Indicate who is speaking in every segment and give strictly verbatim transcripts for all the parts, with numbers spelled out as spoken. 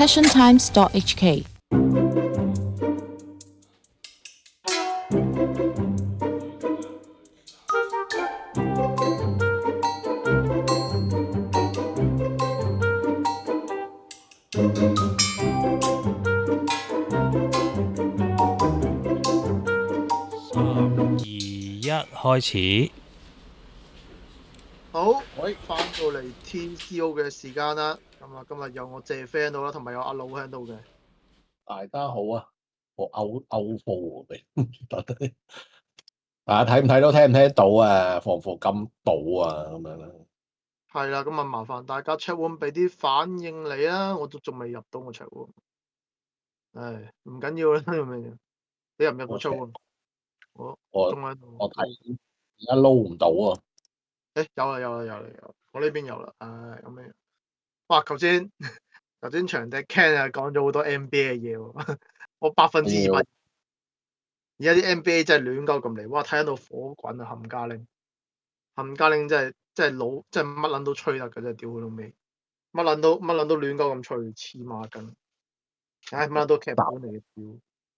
Speaker 1: passion times dot h k。
Speaker 2: 三二一開始。
Speaker 3: 好，喂，翻到嚟 T C O 嘅時間啦，咁啊，今日有我謝 friend 喺度啦，同埋有阿佬喺度嘅。
Speaker 4: 大家好啊，我歐歐貨嚟，大家睇唔睇到，聽唔聽得到啊？防唔防咁賭啊？咁樣啦。
Speaker 3: 係啦，咁啊，麻煩大家 chat room 俾啲反應你啊，我都仲未入到我 chat room。唉，唔緊要啦，咁樣。你入唔入到 chat room？我
Speaker 4: 我
Speaker 3: 仲喺度。
Speaker 4: 我睇而家撈唔到啊！
Speaker 3: 誒，有啦有啦有啦有，我呢邊有啦，唉，咁樣。哇，頭先頭先場地 Ken 啊講咗好多 N B A 嘅嘢喎，我百分之二百。而家啲 N B A 真係亂鳩咁嚟，哇！睇到火滾啊，冚家拎，冚家拎真係真係老，真係乜撚都吹得㗎，真係屌佢老味，乜撚都乜撚都亂鳩咁吹，黐孖筋，唉，乜撚都劇本嚟嘅屌，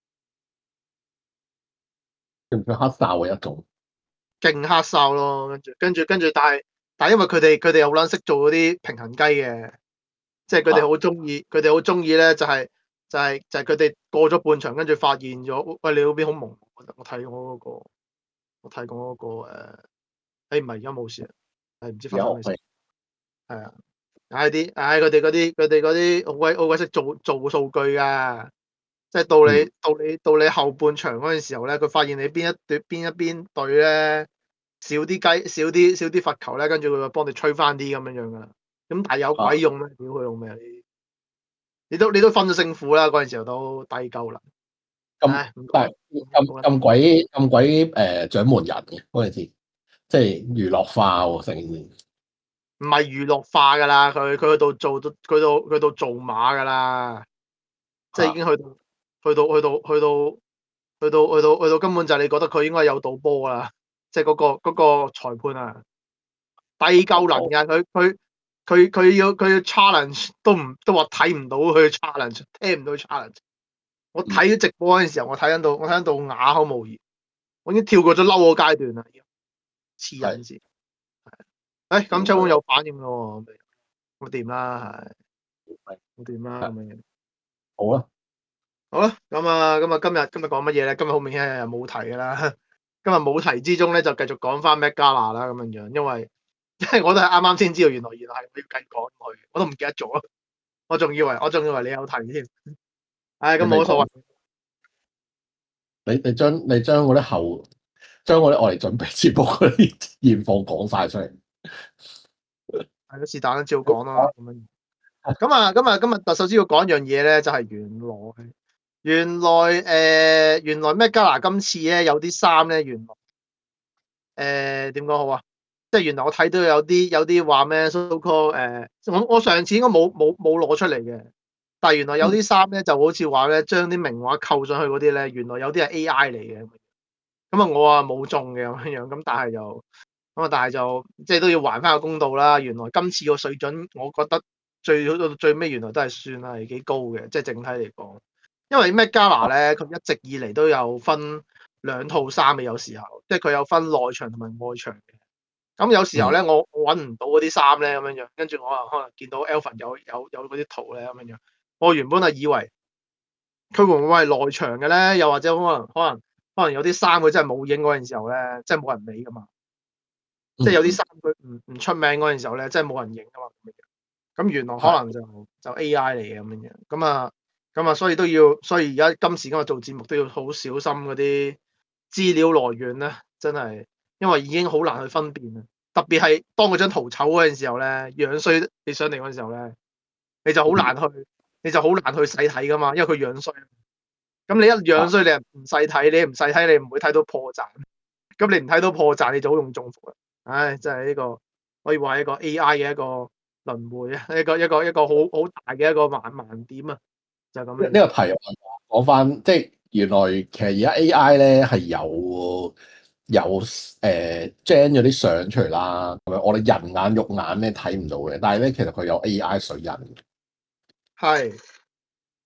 Speaker 4: 算唔算黑哨嘅一種？
Speaker 3: 勁黑哨咯，跟住跟住跟住，但係但係因為佢哋佢哋好撚識做嗰啲平衡雞嘅，即係佢哋好中意，佢哋好中意咧就係、就係、就係佢哋過咗半場，跟住發現咗，喂，你嗰邊好朦，我睇我嗰、個，我睇過嗰、個誒，誒唔係而家冇事啊，係唔知發生咩事。係啊，唉啲，唉佢哋嗰啲，佢哋嗰啲好鬼好鬼識做做數據㗎，即係到你、
Speaker 4: 嗯、
Speaker 3: 到你到你後半場嗰陣時候咧，佢發現你邊一隊邊一邊隊咧少啲雞少啲少啲罰球咧，跟住佢就幫你吹翻啲咁樣樣㗎啦。咁但係有鬼用咩？屌佢老味啊！你都你都分咗勝負啦，嗰陣時候都低鳩啦。
Speaker 4: 咁但係咁咁鬼咁鬼誒獎門人嘅嗰陣時，即係娛樂化喎成件事。
Speaker 3: 唔係娛樂化㗎啦，佢佢去到做到佢到佢到做馬㗎啦，即係已經去到去到去到去到去到去到去到根本就係你覺得佢應該有賭波㗎啦，即係嗰個嗰個裁判啊，低鳩能㗎，佢佢佢佢要佢要 challenge 都唔都話睇唔到佢 challenge，聽唔到 challenge。我睇直播嗰陣時候，我睇緊到我睇緊到啞口無言，我已經跳過咗嬲個階段啦，黐撚線。誒咁秋官有反應咯喎，咁掂啦，係，咁掂啦咁樣。
Speaker 4: 好啊，
Speaker 3: 好啦，咁啊，咁啊，今日今日講乜嘢咧？今日好明顯係冇題㗎啦。今日冇題之中咧，就繼續講翻 Met Gala 啦咁樣樣，因為因為我都係啱啱先知道，原來原來係我要繼續講落去，我都唔記得咗，我仲以為我仲以為你有題添。唉，咁冇所謂。
Speaker 4: 你你將你將嗰啲後將嗰啲我哋準備節目嗰啲現況講晒出嚟。
Speaker 3: 係咯，是但啦，照講啦咁樣。咁啊，咁啊，今日特首先要講一樣嘢咧，就係、是、原來原來誒、呃、原來 Met Gala 今次咧有啲衫咧，原來誒點講好啊？即係原來我睇到有啲有啲話咩 so call 誒，我我上次應該冇冇冇攞出嚟嘅，但係原來有啲衫咧就好似話咧將啲名畫扣上去嗰啲咧，原來有啲係 A I 嚟嘅。咁啊，我啊冇中嘅咁樣樣，咁但係就咁啊，但係就即係都要還翻個公道啦。原來今次個水準，我覺得最到最尾原來都係算係幾高嘅，即係整體嚟講。因為 Met Gala 咧，佢一直以嚟都有分兩套衫嘅，有時候即係佢有分內場同埋外場嘅。咁有時候咧，我我揾唔到嗰啲衫咧，咁樣樣，跟住我可能可能見到 Alvin 有有有嗰啲圖咧，咁樣樣。我原本係以為佢會唔會係內場嘅咧？又或者可能可能可能有啲衫佢真係冇影嗰陣時候咧，即係冇人理噶嘛。即係有啲衫佢唔唔出名嗰陣時候咧，真係冇人影噶嘛。咁原來可能就就 A I 嚟嘅咁樣樣。咁啊咁啊，所以都要，所以而家今時今日做節目都要好小心嗰啲資料來源咧，真係，因為已經好難去分辨啦。特別係當嗰張圖醜嗰陣時候咧，樣衰你上嚟嗰陣時候咧，你就好難去，你就好難去細睇噶嘛，因為佢樣衰。咁你一樣衰，你又唔細睇，你唔細睇，你唔會睇到破綻。咁你唔睇到破綻，你就好容易中伏啦。唉，真係呢個可以話一個 A I 嘅一個輪迴啊，一個一個一個好好大嘅一個盲盲點啊，就係咁樣。
Speaker 4: 呢個題講翻，即係原來其實而家 A I 咧係有有誒 gen 咗啲相出嚟啦，咁樣我哋人眼肉眼咧睇唔到嘅，但係咧其實佢有 A I 水印嘅。
Speaker 3: 係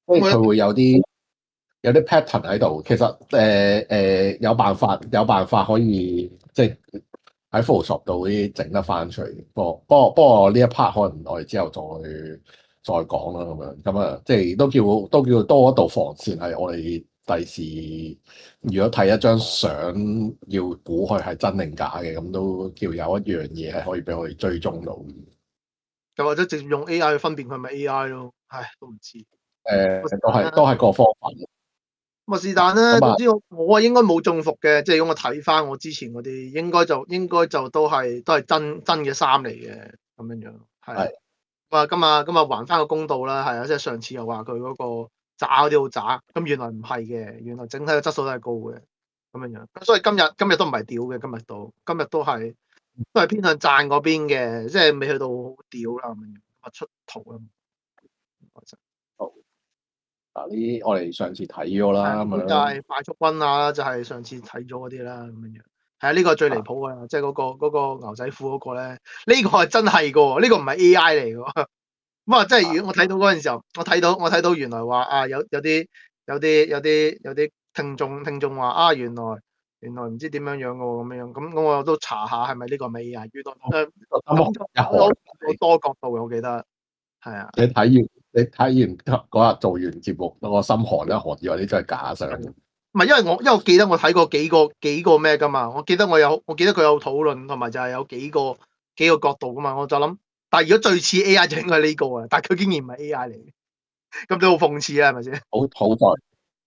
Speaker 4: 即係佢會有啲有啲 pattern 喺度。其實誒誒、呃呃、有辦法有辦法可以即係喺 Photoshop 度啲整得翻出嚟。不過不過不過呢一 part 可能我哋之後再再講啦咁樣。咁啊，即係都叫都叫多一道防線，係我哋第時如果睇一張相要估佢係真定假嘅，咁都叫有一樣嘢係可以俾我哋追蹤到。
Speaker 3: 又或者直接用 A I 去分辨佢係咪 A I 咯，唉，都唔知。
Speaker 4: 誒、呃，都係都係個方法。
Speaker 3: 咁啊是但啦，總之我我啊應該冇中伏嘅，即係如果我睇翻我之前嗰啲，應該就應該就都係都係真真嘅衫嚟嘅咁樣樣，係。咁啊今日今日還翻個公道啦，係啊，即係上次又話佢嗰個渣嗰啲好渣，咁原來唔係嘅，原來整體嘅質素都係高嘅咁樣樣。咁所以今日今日都唔係屌嘅，今日都今日都係都係偏向讚嗰邊嘅，即係未去到好屌啦咁樣樣。啊出圖啦，
Speaker 4: 好嗱，呢我哋上次睇咗啦，咁
Speaker 3: 就係快速溫啊，就係上次睇咗嗰啲啦咁樣樣。係啊，呢個最離譜嘅，即係嗰個嗰個牛仔褲嗰個咧，呢個係真係嘅，呢個唔係 A I 嚟嘅。咁啊，即係如果我睇到嗰陣時候，我睇到我睇到原來話啊，有有啲有啲有啲有啲聽眾聽眾話啊，原來原來唔知點樣樣嘅喎，咁樣樣，咁咁我都查下係咪呢個係 A I。原來誒好多角度嘅，我記得係啊。
Speaker 4: 你睇完你睇完嗰日做完節目，我心寒一寒，以為呢真係假相。
Speaker 3: 唔係，因為我因為我記得我睇過幾個幾個咩㗎嘛，我記得我有我記得佢有討論，同埋就係有幾個幾個角度㗎嘛，我就諗。但係如果最似 A I 就應該係呢個啊，但係佢竟然唔係 A I 嚟嘅，咁都好諷刺啊，係咪先？
Speaker 4: 好好在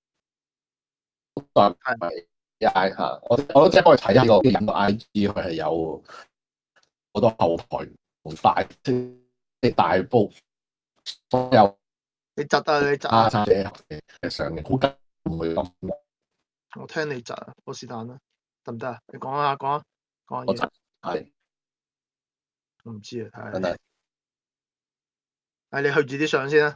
Speaker 4: 好在係 A I 嚇，我我都即係可以睇下個人個 I G，佢係有好多後台同大啲大煲所有
Speaker 3: 你窒啊你窒
Speaker 4: 啊
Speaker 3: 啊！
Speaker 4: 者嘅上嘅，估計唔會咁。
Speaker 3: 我聽你窒啊，我是但啦，得唔得啊？你講下講啊講
Speaker 4: 我
Speaker 3: 下嘢。
Speaker 4: 係
Speaker 3: 我唔知啊，睇
Speaker 4: 真
Speaker 3: 下。
Speaker 4: 係
Speaker 3: 係你去住啲相先啦，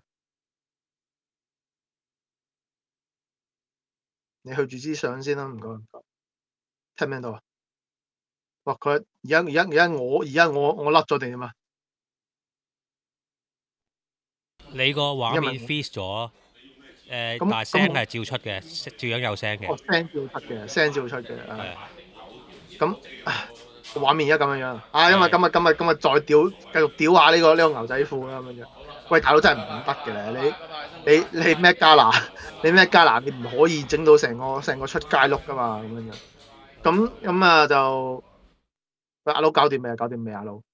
Speaker 3: 你去住啲相先啦，唔該唔該。聽唔聽到啊？哇！佢而家而家而家我而家我我甩咗定點啊？
Speaker 2: 你個畫面
Speaker 3: 因為
Speaker 2: freeze 咗，誒，
Speaker 3: 咁
Speaker 2: 但係聲
Speaker 3: 咁
Speaker 2: 係照出嘅，照樣有聲嘅。
Speaker 3: 我聲照出嘅，聲照出嘅。
Speaker 2: 係啊，
Speaker 3: 咁個畫面而家咁樣樣啊，因為今日今日今日再屌繼續屌下呢個呢個牛仔褲啦咁樣樣。喂，大佬真係唔得嘅咧，你你你咩加拿？你咩加拿？你唔可以整到成個成個出街碌噶嘛咁樣樣。咁咁啊就喂阿佬搞掂未啊？搞掂未阿佬？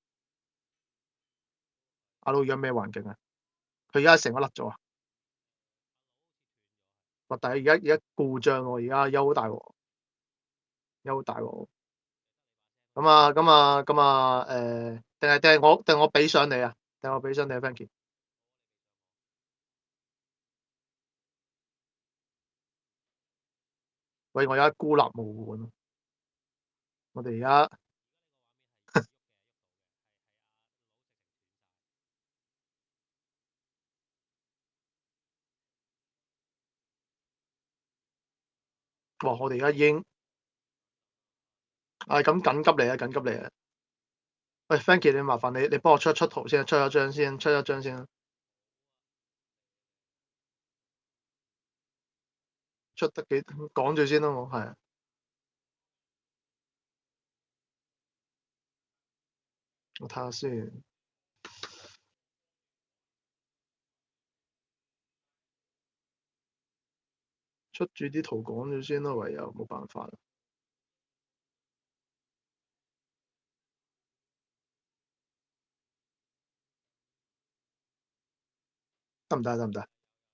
Speaker 3: 阿佬而家咩環境啊？佢而家成個甩咗啊！哇！但係而家而家故障喎，而家有好大鑊，有好大鑊。咁啊咁啊咁啊誒，定係定係我定係我俾上你啊？定係我俾上你啊 Frankie。喂，我而家孤立無援啊！我哋而家哇！我哋而家已經係咁緊急嚟啊！緊急嚟啊！喂，Frankie，你麻煩你你幫我出一出圖先，出一張先，出一張先。出得幾講住先啦，我係。我睇下先。出住啲圖講咗先啦，唯有冇辦法啦。得唔得？得唔得？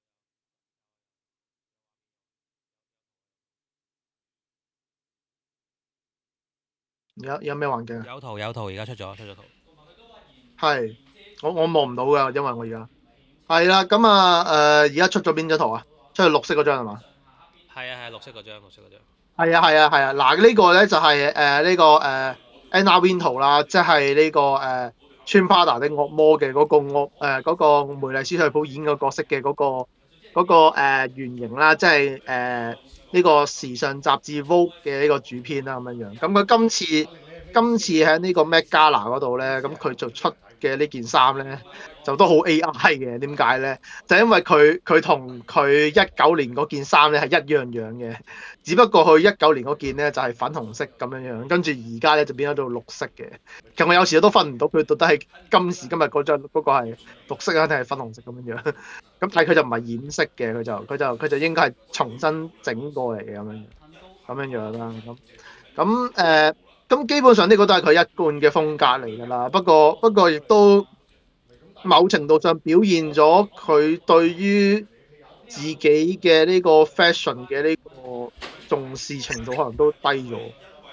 Speaker 3: 而家而家咩環境啊？
Speaker 2: 有圖有圖，而家出咗出咗圖。
Speaker 3: 係，我我望唔到㗎，因為我而家係啦。咁啊誒，而家出咗邊張圖啊？出咗綠色嗰張係嘛？
Speaker 2: 係啊係綠色嗰張，綠色嗰張。
Speaker 3: 係啊係啊係啊！嗱、這個、呢個咧就係誒呢個誒 Anna Wintour 啦，即係呢個誒穿 Prada 的惡魔嘅嗰個惡誒嗰個梅麗斯翠普演個角色嘅嗰、那個嗰、那個誒、呃、原型啦，即係誒呢個時尚雜誌 Vogue 嘅呢個主編啦咁樣樣。咁佢今次今次喺呢個 Met Gala 嗰度咧，咁佢就出嘅呢件衫咧，就都好 A I 嘅。點解咧？就因為佢佢同佢一九年嗰件衫咧係一樣樣嘅，只不過佢一九年嗰件咧就係粉紅色咁樣樣，跟住而家咧就變咗到綠色嘅。其實我有時都分唔到佢到底係今時今日嗰張嗰個係綠色啊定係粉紅色咁樣樣。咁但係佢就唔係染色嘅，佢就佢就佢就應該係重新整過嚟嘅咁樣咁樣樣啦。咁咁誒。咁基本上呢個都係佢一貫嘅風格嚟㗎啦，不過不過亦都某程度上表現咗佢對於自己嘅呢個 fashion 嘅呢個重視程度可能都低咗。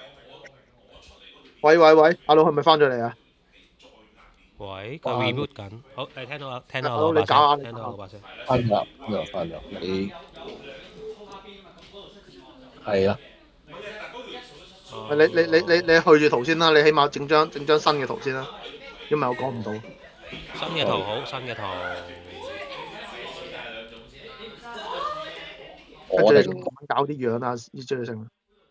Speaker 3: 喂喂喂，阿佬係咪翻咗嚟啊？
Speaker 2: 喂，佢 reboot 緊。好，你聽到啊？聽到
Speaker 3: 阿佬
Speaker 2: 我把聲，
Speaker 3: 你搞下，你
Speaker 2: 聽
Speaker 3: 搞下。
Speaker 2: 到我把聲。
Speaker 4: 翻咗，又翻咗，你係啊。
Speaker 3: 你你你你你去住圖先啦，你起碼整張整張新嘅圖先啦，因為我講唔到。
Speaker 2: 新嘅圖好，新嘅圖。
Speaker 3: 跟住你仲慢慢搞啲樣啊，呢追成。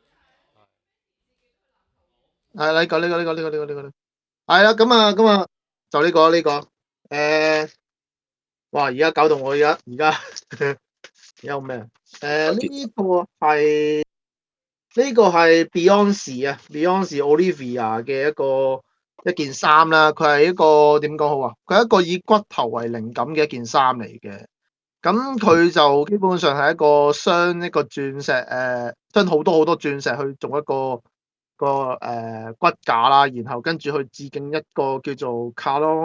Speaker 3: 係呢個呢個呢個呢個呢個呢個。係啦，咁啊咁啊，就呢個呢個。誒，哇！而家搞到我而家而家有咩？誒呢個係。呢個係 Beyoncé 啊 ，Beyoncé Olivia 嘅一個一件衫啦。佢係一個點講好啊？佢係一個以骨頭為靈感嘅一件衫嚟嘅。咁佢就基本上係一個鑲一個鑽石，誒鑲好多好多鑽石去做一個個誒、呃、骨架啦。然後跟住去致敬一個叫做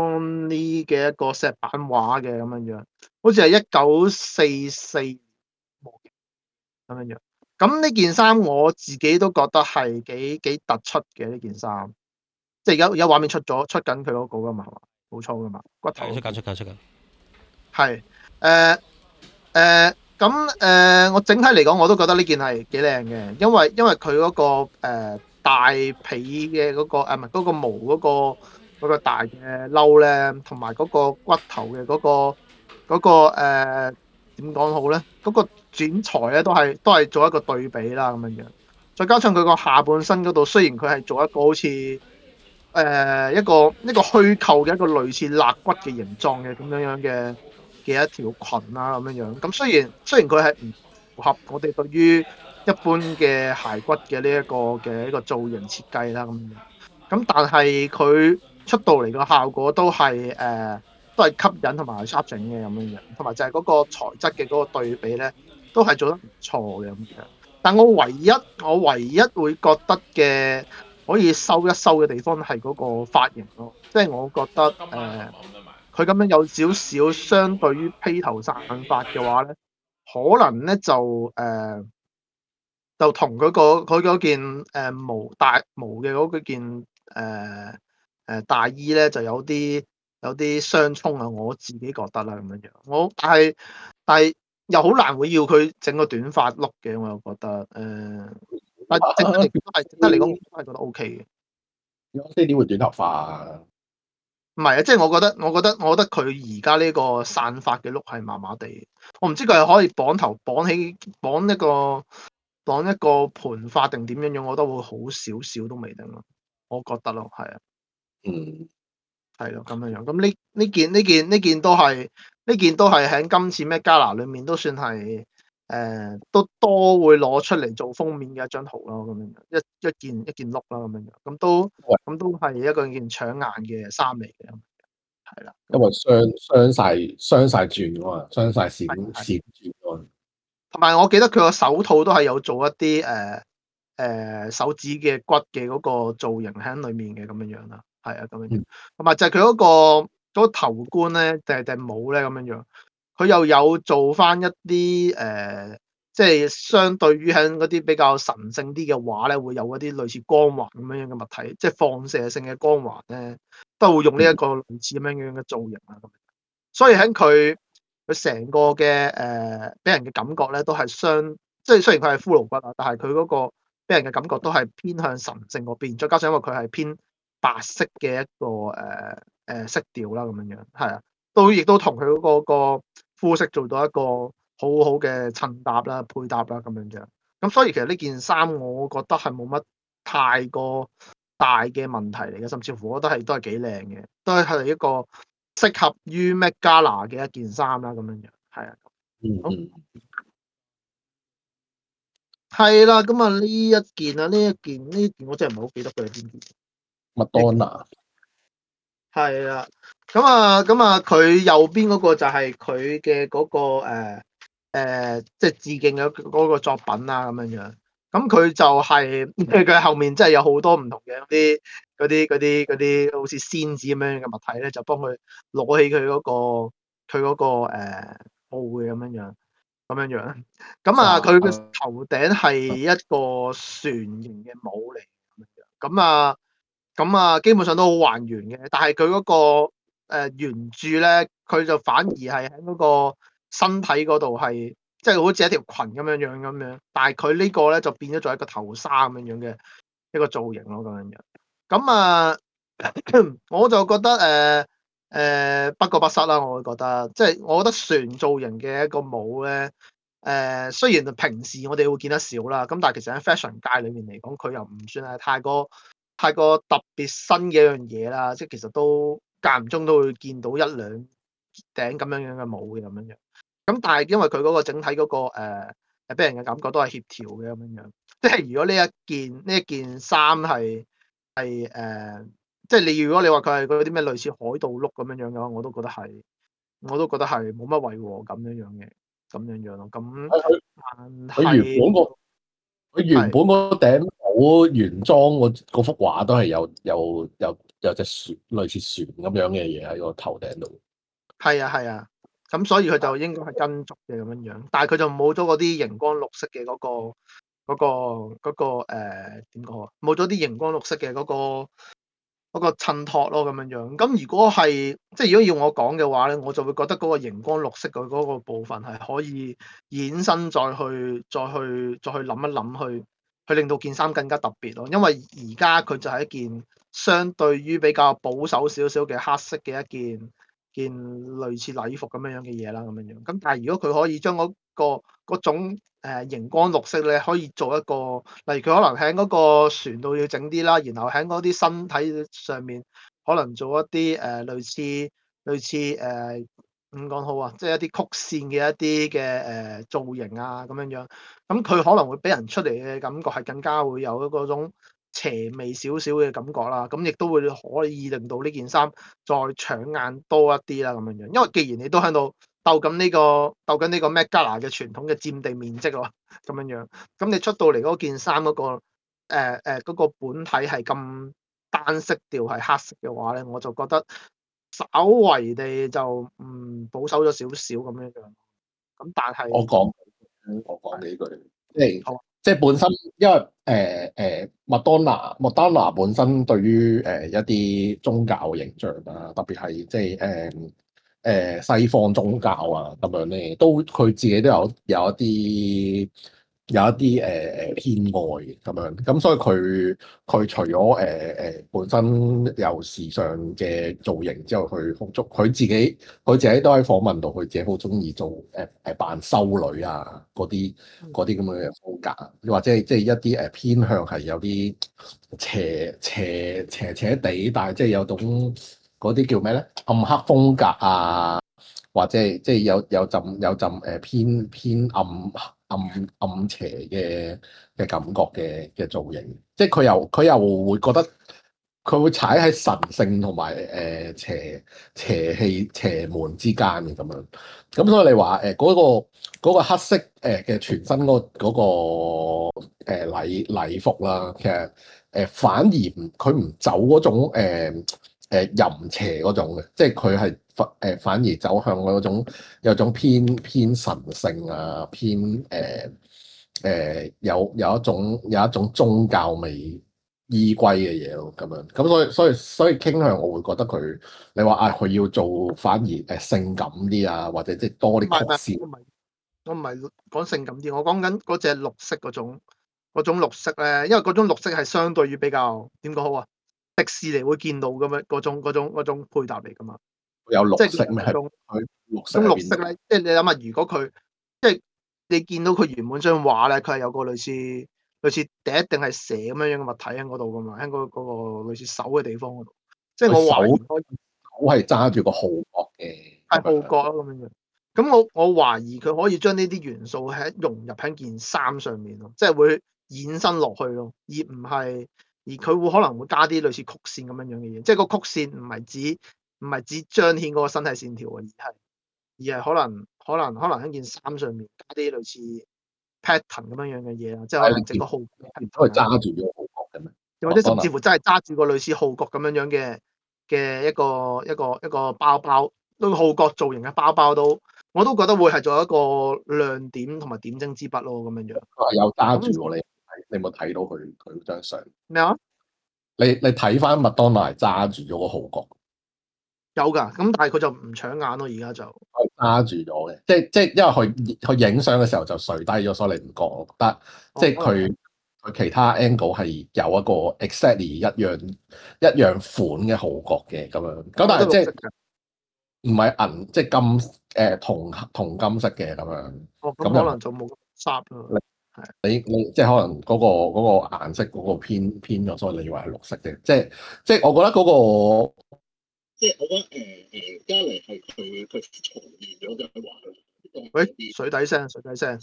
Speaker 3: Kaloni 嘅一個石板畫嘅咁樣樣，好似係一九四四咁樣樣。咁呢件衫我自己都覺得係幾幾突出嘅呢件衫，即係而家而家畫面出咗出緊佢嗰個噶嘛，係嘛？冇錯噶嘛，骨頭
Speaker 2: 出緊出緊出緊。
Speaker 3: 係誒誒咁誒，我整體嚟講我都覺得呢件係幾靚嘅，因為因為佢嗰、嗰個誒、呃、大皮嘅嗰、嗰個誒唔係嗰個毛嗰、嗰個嗰個大嘅褸咧，同埋嗰個骨頭嘅嗰、嗰個嗰、嗰個誒點講好咧？嗰、嗰個剪裁咧都係都係做一個對比啦咁樣樣，再加上佢個下半身嗰度，雖然佢係做一個好似誒、呃、一個一個虛構嘅一個類似肋骨嘅形狀嘅咁樣樣嘅嘅一條裙啦咁樣樣，咁雖然雖然佢係唔符合我哋對於一般嘅骸骨嘅呢一個嘅一個造型設計啦咁樣，咁但係佢出到嚟個效果都係誒。呃都係吸引同埋 sharp 整嘅咁樣樣，同埋就係嗰個材質嘅嗰個對比咧，都係做得唔錯嘅咁樣。但我唯一我唯一會覺得嘅可以收一收嘅地方係嗰個髮型咯，即係我覺得誒，佢、呃、咁樣有少少相對於披頭散髮嘅話咧，可能咧就誒、呃、就同佢、嗰個佢嗰件誒、呃、毛大毛嘅嗰件誒誒、呃呃、大衣咧就有啲。有啲相衝啊，我自己覺得啦咁樣樣。我但係但係又好難會要佢整個短髮碌嘅，我又覺得誒、呃。但係整得嚟都係整得嚟講，我係覺得 O K 嘅。
Speaker 4: 有啲點會短頭髮啊？唔
Speaker 3: 係啊，即係我覺得，我覺得，我覺得佢而家呢個散髮嘅碌係麻麻地。我唔知佢係可以綁頭綁起綁一個綁一個盤髮定點樣樣，我覺得會好少少都未定咯。我覺得咯，係啊。
Speaker 4: 嗯。
Speaker 3: 係咯，咁樣樣，咁呢呢件呢件呢件都係呢件都係喺今次咩加拿裏面都算係誒、呃，都多會攞出嚟做封面嘅一張圖咯，咁樣一一件一件 look 啦，咁樣樣，咁都咁都係一個件搶眼嘅衫嚟嘅，係啦。
Speaker 4: 因為雙雙晒雙晒轉噶嘛，雙晒閃閃轉噶嘛。
Speaker 3: 同埋我記得佢個手套都係有做一啲誒誒手指嘅骨嘅嗰個造型喺裏面嘅咁樣樣啦。係啊，咁樣樣，同埋就係佢嗰個嗰個頭冠咧，定係定帽咧咁樣樣，佢又有做翻一啲誒，即係相對於喺嗰啲比較神聖啲嘅畫咧，會有嗰啲類似光環咁樣樣嘅物體，即係放射性嘅光環咧，都會用呢一個類似咁樣樣嘅造型啊。咁，所以喺佢佢成個嘅誒俾人嘅感覺咧，都係相即係雖然佢係骷髏骨啊，但係佢嗰個俾人嘅感覺都係偏向神聖嗰邊，再加上因為佢係偏白色嘅一個誒誒、呃呃、色調啦，咁樣樣係啊，都亦都同佢嗰個膚色做到一個好好嘅襯搭啦、配搭啦咁樣樣。咁所以其實呢件衫我覺得係冇乜太過大嘅問題嚟嘅，甚至乎我覺得係都係幾靚嘅，都係係一個適合於 Met Gala 嘅一件衫啦，咁樣樣係啊。好
Speaker 4: 嗯嗯，
Speaker 3: 係啦，咁啊呢一件啊呢一件呢件我真係唔係好記得佢係邊件。
Speaker 4: 麥當娜
Speaker 3: 係啦，咁啊咁啊佢右邊嗰個就係佢嘅嗰個誒。呃誒，即係致敬嘅嗰個作品啦，咁樣樣。咁佢就係佢後面真係有好多唔同嘅嗰啲嗰啲嗰啲嗰啲好似仙子咁樣嘅物體咧，就幫佢攞起佢嗰個佢嗰個誒帽嘅咁樣樣，咁樣樣。咁啊，佢嘅頭頂係一個船形嘅帽嚟，咁樣樣。咁啊，咁啊，基本上都好還原嘅，但係佢嗰個誒原著咧，佢就反而係喺嗰個身體嗰度係，即係好似一條裙咁樣樣咁樣，但係佢呢個咧就變咗做一個頭紗咁樣樣嘅一個造型咯，咁樣樣。咁啊，我就覺得誒誒、呃呃、不過不失啦，我會覺得，即係我覺得船造型嘅一個帽咧，誒、呃、雖然平時我哋會見得少啦，咁但係其實喺 fashion 界裏面嚟講，佢又唔算係太過太過特別新嘅一樣嘢啦，即係其實都間唔中都會見到一兩頂咁樣樣嘅帽嘅咁樣樣。咁但係因為佢嗰個整體嗰、個誒誒俾人嘅感覺都係協調嘅咁樣樣，即係如果呢一件呢一件衫係係誒，即係你如果你話佢係嗰啲咩類似海盜碌咁樣樣嘅話，我都覺得係我都覺得係冇乜違和咁樣樣嘅咁樣樣咯。咁
Speaker 4: 佢
Speaker 3: 但
Speaker 4: 佢原本
Speaker 3: 係
Speaker 4: 個佢原本嗰頂帽原裝嗰嗰幅畫都係有有有有隻船類似船咁樣嘅嘢喺個頭頂度。
Speaker 3: 係啊係啊，咁所以佢就應該係跟足嘅咁樣樣，但係佢就冇咗嗰啲熒光綠色嘅嗰、個嗰、個嗰、個誒點講啊？冇咗啲熒光綠色嘅嗰、個嗰、個襯托咯咁樣樣。咁如果係即係如果要我講嘅話咧，我就會覺得嗰個熒光綠色嘅嗰個部分係可以衍生再去再去再去諗一諗去去令到件衫更加特別咯。因為而家佢就係一件相對於比較保守少少嘅黑色嘅一件件類似禮服咁樣樣嘅嘢啦，咁樣樣。咁但係如果佢可以將嗰、個嗰種誒熒光綠色咧，可以做一個，例如佢可能喺嗰個船度要整啲啦，然後喺嗰啲身體上面可能做一啲誒、呃、類似類似誒點講好啊，即係一啲曲線嘅一啲嘅誒造型啊咁樣樣。咁佢可能會俾人出嚟嘅感覺係更加會有嗰種邪味少少嘅感覺啦。咁亦都會可以令到呢件衫再搶眼多一啲啦咁樣樣。因為既然你都喺度鬥緊呢個鬥緊呢個 Met Gala 嘅傳統嘅佔地面積咯，咁樣樣，咁你出到嚟嗰件衫嗰、個誒誒嗰個本體係咁單色調係黑色嘅話咧，我就覺得稍為地就嗯保守咗少少咁樣樣。咁但係
Speaker 4: 我講我講幾句，即係
Speaker 3: 好
Speaker 4: 即係本身，因為誒誒、呃呃、麥當娜麥當娜本身對於誒、呃、一啲宗教形象啊，特別係即係誒誒西方宗教啊咁樣咧，都佢自己都有有一啲有一啲誒誒偏愛嘅咁樣，咁所以佢佢除咗誒誒本身有時尚嘅造型之後，佢好足佢自己佢自己都喺訪問度，佢自己好中意做誒誒扮修女啊嗰啲嗰啲咁嘅風格，或者即係一啲誒偏向係有啲邪邪邪邪地，但係即係有種嗰啲叫咩咧暗黑風格啊，或者係即係有有陣有陣誒偏偏暗暗暗邪嘅嘅感覺嘅嘅造型，即係佢又佢又會覺得佢會踩喺神聖同埋誒邪邪氣邪門之間嘅咁樣，咁所以你話誒嗰個嗰個黑色誒嘅全身嗰嗰個誒禮禮服啦，其實誒反而唔佢唔走嗰種誒誒淫邪嗰種嘅，即係佢係反誒反而走向嗰種有種偏偏神聖啊，偏誒誒、呃呃、有有一種有一種宗教味依歸嘅嘢咯，咁樣咁所以所以所以傾向我會覺得佢你話啊佢要做反而誒性感啲啊，或者即係多啲
Speaker 3: 唔係唔係
Speaker 4: 曲線。
Speaker 3: 我唔係我唔係講性感啲，我講緊嗰隻綠色嗰種嗰種綠色咧，因為嗰種綠色係相對於比較點講好啊？迪士尼會見到咁樣嗰種嗰種嗰種配搭嚟㗎嘛，
Speaker 4: 有綠
Speaker 3: 即係
Speaker 4: 色咩？係
Speaker 3: 嗰種
Speaker 4: 佢綠
Speaker 3: 嗰種
Speaker 4: 色喺邊度？
Speaker 3: 綠色咧，即係你諗下，如果佢即係你見到佢原本張畫咧，佢係有個類似類似笛定係蛇咁樣樣嘅物體喺嗰度噶嘛，喺嗰嗰個類似手嘅地方嗰度。即係我懷疑可以
Speaker 4: 手係揸住個號角嘅，
Speaker 3: 係號角啊咁樣樣。咁我我懷疑佢可以將呢啲元素喺融入喺件衫上面咯，即係會衍生落去咯，而唔係而佢會可能會加啲類似曲線咁樣樣嘅嘢，即係個曲線唔係指唔係指彰顯嗰個身體線條啊，而係而係可能可能可能喺件衫上面加啲類似 pattern 咁樣樣嘅嘢啊，即係可能整個號角
Speaker 4: 都係揸住咗個號角嘅咩？
Speaker 3: 又或者甚至乎真係揸住個類似號角咁樣樣嘅嘅一個一個一個包包，都號角造型嘅包包都，我都覺得會係做一個亮點同埋點睛之筆咯，咁樣樣。
Speaker 4: 有揸住喎，你你有冇睇到佢佢張相？
Speaker 3: 咩啊？
Speaker 4: 你你睇翻麥當娜係揸住咗個號角。
Speaker 3: 有㗎，咁但係佢就唔搶眼咯，而家就
Speaker 4: 係揸住咗嘅，即係即係因為佢佢影相嘅時候就垂低咗，所以你唔覺。我覺得即係佢佢其他 angle 係有一個 exactly 一樣一樣款嘅號角嘅咁樣。咁但係即係唔係銀，即係金誒銅銅金色嘅咁樣。
Speaker 3: 哦，咁可能就冇咁煞咯。
Speaker 4: 你你即係可能嗰個嗰個顏色嗰個偏偏咗，所以你以為係綠色嘅。即係即係我覺得嗰個。即係我覺得誒誒，加嚟係佢佢重現咗嘅話，
Speaker 3: 喂，水底聲，水底聲。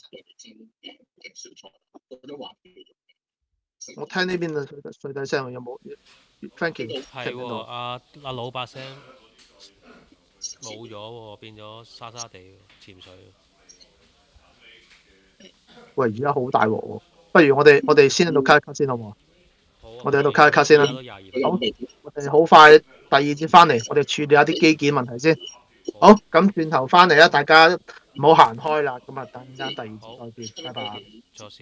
Speaker 3: 我聽呢邊嘅水底水底聲，有冇 ？Frankie
Speaker 2: 係喎，阿阿老把聲冇咗喎，變咗沙沙地潛水。
Speaker 3: 喂，而家好大鑊喎！不如我哋我哋先喺度 cut 一 cut 先好唔好？
Speaker 2: 好，
Speaker 3: 我哋喺度 cut 一 cut 先啦。好，我哋好快第二節翻嚟，我哋處理下啲基建問題先。好，咁轉頭翻嚟啦，大家唔好行開啦。咁啊，等陣間第二節再見，拜拜。
Speaker 2: 再先。